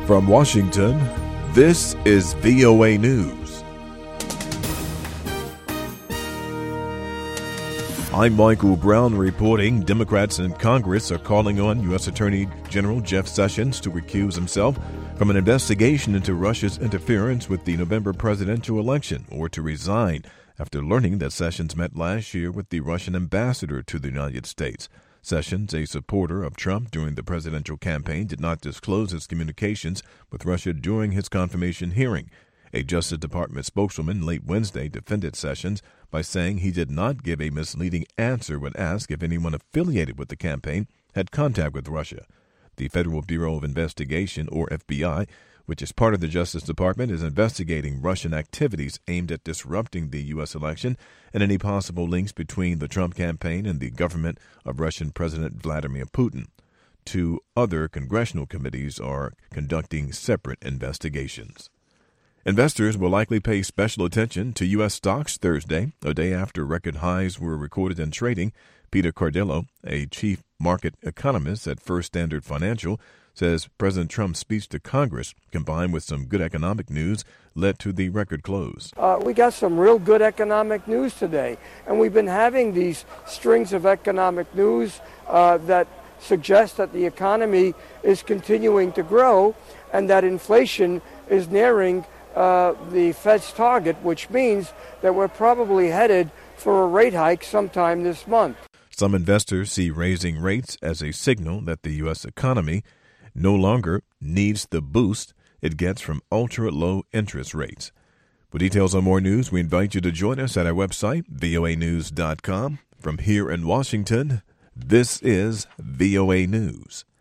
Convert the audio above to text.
From Washington, this is VOA News. I'm Michael Brown reporting Democrats in Congress are calling on U.S. Attorney General Jeff Sessions to recuse himself from an investigation into Russia's interference with the November presidential election, or to resign after learning that Sessions met last year with the Russian ambassador to the United States. Sessions, a supporter of Trump during the presidential campaign, did not disclose his communications with Russia during his confirmation hearing. A Justice Department spokeswoman late Wednesday defended Sessions by saying he did not give a misleading answer when asked if anyone affiliated with the campaign had contact with Russia. The Federal Bureau of Investigation, or FBI, which is part of the Justice Department, is investigating Russian activities aimed at disrupting the U.S. election and any possible links between the Trump campaign and the government of Russian President Vladimir Putin. Two other congressional committees are conducting separate investigations. Investors will likely pay special attention to U.S. stocks Thursday, a day after record highs were recorded in trading. Peter Cardillo, a chief market economist at First Standard Financial, says President Trump's speech to Congress, combined with some good economic news, led to the record close. We got some real good economic news today, and we've been having these strings of economic news that suggest that the economy is continuing to grow and that inflation is nearing the Fed's target, which means that we're probably headed for a rate hike sometime this month. Some investors see raising rates as a signal that the U.S. economy no longer needs the boost it gets from ultra-low interest rates. For details on more news, we invite you to join us at our website, voanews.com. From here in Washington, this is VOA News.